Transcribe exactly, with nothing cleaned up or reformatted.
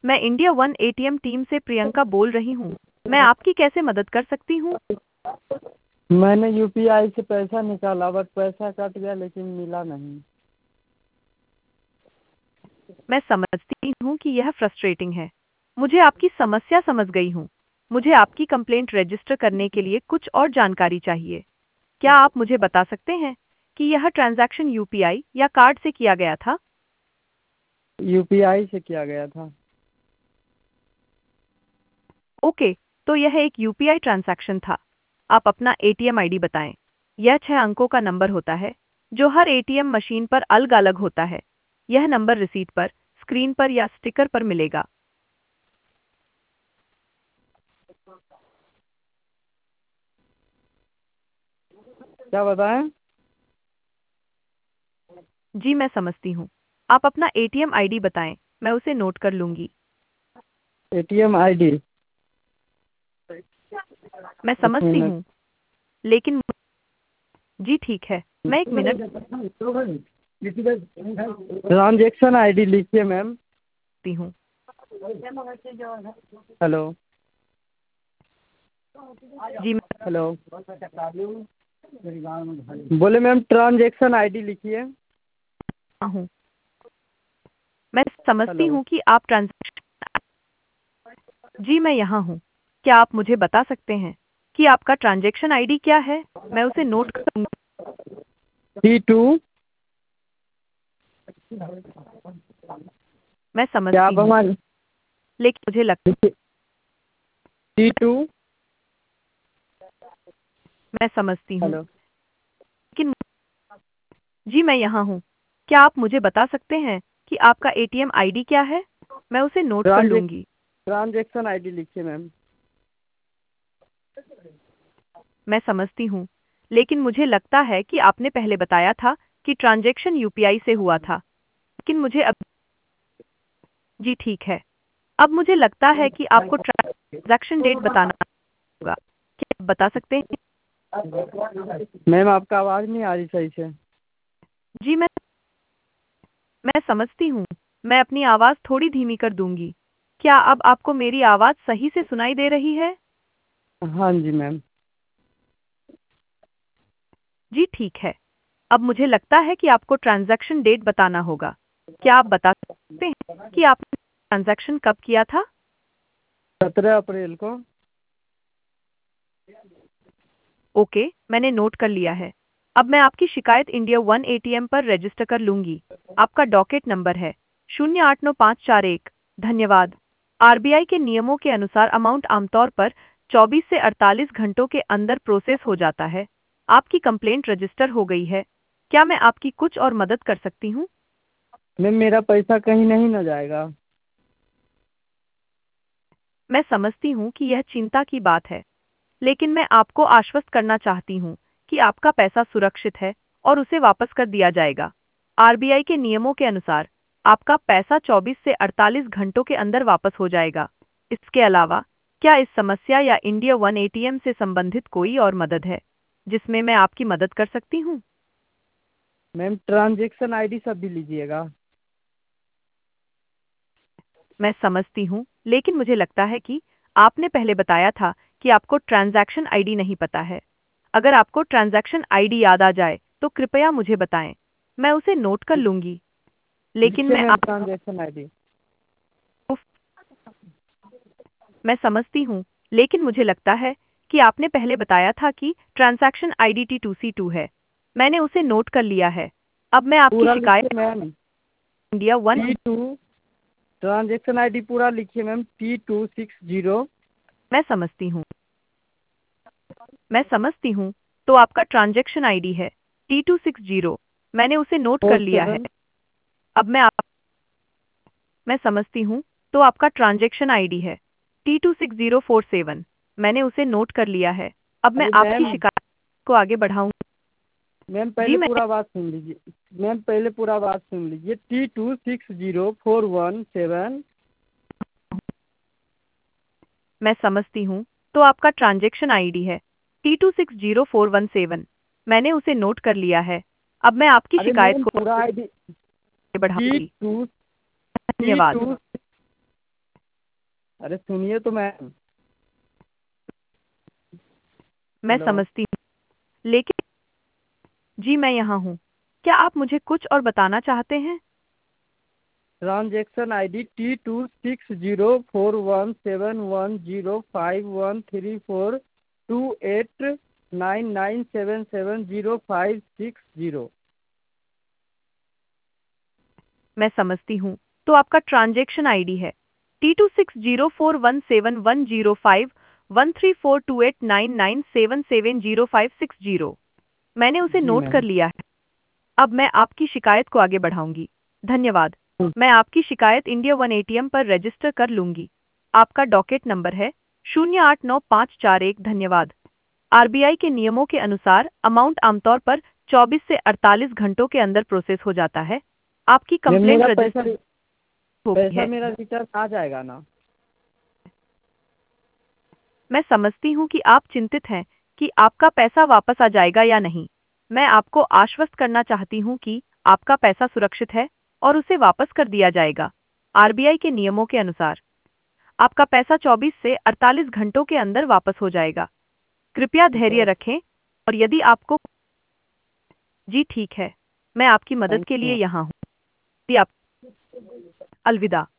मैं India one ATM team से प्रियंका बोल रही हूँ। मैं आपकी कैसे मदद कर सकती हूँ? मैंने यूपीआई से पैसा निकाला बट पैसा कट गया लेकिन मिला नहीं। मैं समझती हूँ कि यह फ्रस्ट्रेटिंग है। मुझे आपकी समस्या समझ गई हूँ। मुझे आपकी कंप्लेंट रजिस्टर करने के लिए कुछ और जानकारी चाहिए। क्या आप मुझे बता सकते हैं कि यह ट्रांजैक्शन यूपीआई या कार्ड से किया गया था? यूपीआई से किया गया था। ओके, तो यह एक यूपीआई ट्रांजैक्शन था। आप अपना एटीएम आईडी बताएं। यह छह अंकों का नंबर होता है जो हर एटीएम मशीन पर अलग-अलग होता है। यह नंबर रिसीट पर, स्क्रीन पर या स्टिकर पर मिलेगा। क्या बताएं? जी मैं समझती हूँ। आप अपना एटीएम आईडी बताएं, मैं उसे नोट कर लूंगी। ATM ID. मैं एक समझती मिनट। हूँ, लेकिन जी ठीक है, मैं एक मिनट ट्रांजेक्शन आईडी लिखिए मैम। दी हूँ। हेलो। जी मैं हेलो। बोले मैम ट्रांजेक्शन आईडी लिखिए। यहाँ हूँ। मैं समझती हेलो। हूँ कि आप ट्रांजैक्शन जी मैं यहाँ हूँ। क्या आप मुझे बता सकते हैं कि आपका ट्रांजैक्शन आईडी क्या है? मैं उसे नोट करूँगी। T two. मैं क्या समझती आप हूँ, हमारे लेकिन मुझे लगता टी टू। मैं समझती हूँ, हेलो। लेकिन जी मैं यहाँ हूँ। क्या आप मुझे बता सकते हैं कि आपका एटीएम आईडी क्या है? मैं उसे नोट कर ट्रांजेक्शन लूँगी। ट्रांजेक्शन आईडी लिखिए मैम। मैं समझती हूँ, लेकिन मुझे लगता है कि आपने पहले बताया था कि ट्रांजैक्शन यूपीआई से हुआ था। लेकिन मुझे अब जी ठीक है। अब मुझे लगता है कि आपको ट्रांजैक्शन डेट बताना होगा। क्या आप बता सकते हैं? मैम आपका आवाज़ नहीं आ रही सही से। जी मैं मैं समझती हूँ। मैं अपनी आवाज़ थोड़ी धीमी कर दूंगी। क्या अब आपको मेरी आवाज़ सही से सुनाई दे रही है? हाँ जी मैम। जी ठीक है। अब मुझे लगता है कि आपको ट्रांजैक्शन डेट बताना होगा। क्या आप बता सकते हैं कि आपने ट्रांजैक्शन कब किया था? सत्रह अप्रैल को। ओके, मैंने नोट कर लिया है। अब मैं आपकी शिकायत इंडिया वन एटीएम पर रजिस्टर कर लूंगी। आपका डॉकेट नंबर है शून्य आठ नौ पाँच चार एक। धन्यवाद। आरबीआई के नियमों के अनुसार अमाउंट आमतौर पर चौबीस से अड़तालीस घंटों के अंदर प्रोसेस हो जाता है। आपकी कंप्लेंट रजिस्टर हो गई है। क्या मैं आपकी कुछ और मदद कर सकती हूँ? मैम मेरा पैसा कहीं नहीं ना जाएगा? मैं समझती हूँ कि यह चिंता की बात है, लेकिन मैं आपको आश्वस्त करना चाहती हूँ कि आपका पैसा सुरक्षित है और उसे वापस कर दिया जाएगा। आरबीआई के नियमों के अनुसार आपका पैसा चौबीस से अड़तालीस घंटों के अंदर वापस हो जाएगा। इसके अलावा, क्या इस समस्या या इंडिया वन एटीएम से संबंधित कोई और मदद है जिसमें मैं आपकी मदद कर सकती हूँ? मैम ट्रांजेक्शन आईडी सब भी लीजिएगा। मैं समझती हूँ, लेकिन मुझे लगता है कि आपने पहले बताया था कि आपको ट्रांजैक्शन आईडी नहीं पता है। अगर आपको ट्रांजैक्शन आईडी याद आ जाए, तो कृपया मुझे बताएं। मैं उसे नोट कर लूंगी, लेकिन लिखिए मैं मैम आप ट्रांजेक्शन आईडी। मैं समझती हूँ, लेकिन मुझे लगता है कि आपने पहले बताया था कि transaction ID T two C two है। मैंने उसे नोट कर लिया है। अब मैं आपकी पूरा शिकायत लिखिए ma'am. India one T two transaction ID पूरा लिखिए ma'am. T two six zero. मैं समझती हूँ मैं समझती हूँ तो आपका ट्रांजैक्शन आईडी है टी टू सिक्स जीरो। मैंने उसे नोट कर फोर लिया है। सेवन। अब मैं आप मैं समझती हूँ तो आपका ट्रांजैक्शन आईडी है T two six zero four seven. मैंने उसे नोट कर लिया है। अब मैं अरे आपकी मैम। शिकायत को आगे बढ़ाऊंगी। मैम जी पहले मैं पूरा बात सुन लीजिए। मैम पहले पूरा बात सुन लीजिए। T two six zero four one seven. मैं समझती हूँ तो आपका ट्रांजैक्शन आईडी है T two six zero four one seven. मैंने उसे नोट कर लिया है। अब मैं आपकी अरे शिकायत मैम को पूरा आईडी आगे टी बढ़ाऊंगी। टू टी धन्यवाद। टू अरे सुनिए तो मैम। मैं हेलो। समझती हूँ, लेकिन जी मैं यहाँ हूँ। क्या आप मुझे कुछ और बताना चाहते हैं? Transaction I D T two six zero four one seven one zero five one three four two eight nine nine seven seven zero five six zero. मैं समझती हूँ। तो आपका ट्रांजैक्शन आईडी है T two six zero four one seven one zero five one three four two eight nine nine seven seven zero five six zero. मैंने उसे जी note कर ma'am. लिया है। अब मैं आपकी शिकायत को आगे बढ़ाऊंगी। धन्यवाद। मैं आपकी शिकायत इंडिया वन एटीएम पर रजिस्टर कर लूंगी। आपका डॉकेट नंबर है शून्य आठ नौ पाँच चार एक। धन्यवाद। आरबीआई के नियमों के अनुसार अमाउंट आमतौर पर चौबीस से अड़तालीस घंटों के अंदर प्रोसेस हो जाता है। आपकी मैम कंप्लेंट मेरा पैसा रजिस्टर हो गई पैसा है। मेरा रिटर्न आ जाएगा ना? मैं समझती हूँ कि आप चिंतित हैं कि आपका पैसा वापस आ जाएगा या नहीं। मैं आपको आश्वस्त करना चाहती हूँ कि आपका पैसा सुरक्षित है और उसे वापस कर दिया जाएगा। आरबीआई के नियमों के अनुसार आपका पैसा चौबीस से अड़तालीस घंटों के अंदर वापस हो जाएगा। कृपया धैर्य बहुत रखें और यदि आपको जी ठीक है, मैं आपकी मदद थैंक के लिए यू। यहाँ हूँ। जी आप अलविदा।